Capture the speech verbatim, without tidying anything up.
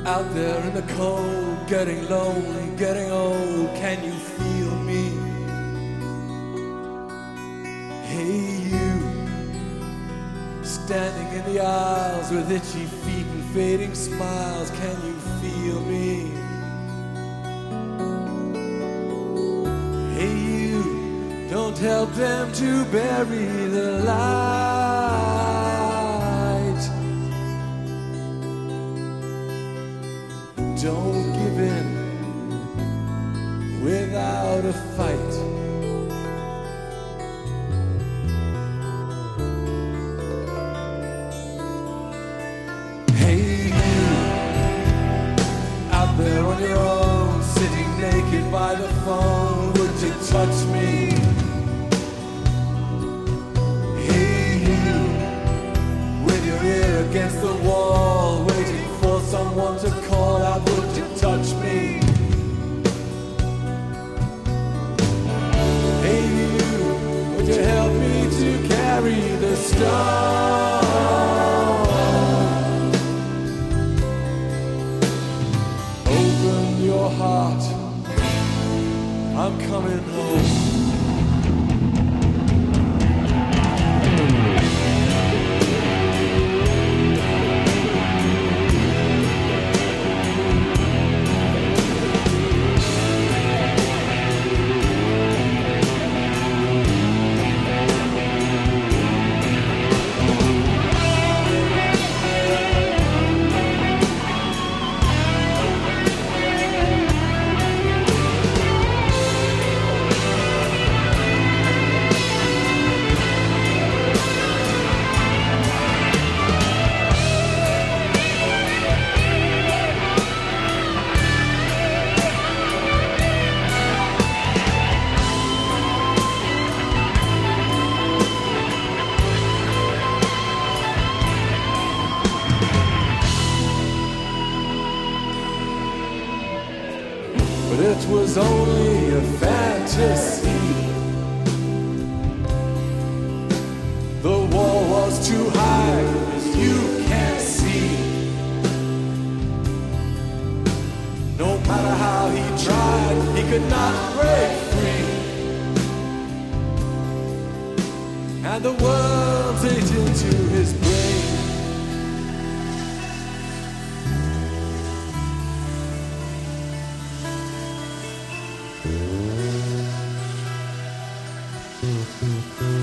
Out there in the cold, getting lonely, getting old, can you feel me? Hey you, standing in the aisles with itchy feet and fading smiles, can you feel me? Hey you, don't help them to bury the light. Don't give in without a fight. Hey you, out there on your own, sitting naked by the phone, would you touch me? Hey you, with your ear against the wall, waiting for someone to call out, would you touch me? Hey you, would you help me to carry the stone? Open your heart, I'm coming home. But it was only a fantasy. The wall was too high, as you can see. No matter how he tried, he could not break free. And the worms ate into his brain. Mm-hmm.